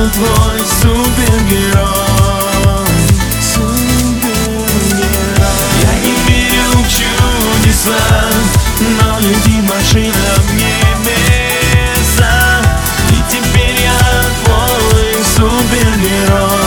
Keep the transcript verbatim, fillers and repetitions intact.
твой супергерой. Я не верю в чудеса, но летит машина в небеса, и теперь я твой супергерой.